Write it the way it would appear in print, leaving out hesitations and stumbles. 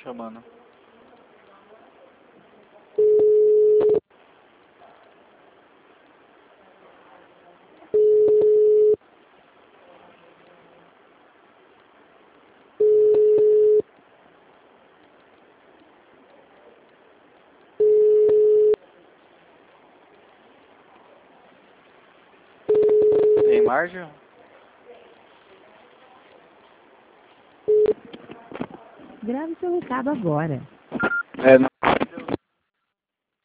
chamando. Tem margem? Grave seu recado agora. É, não.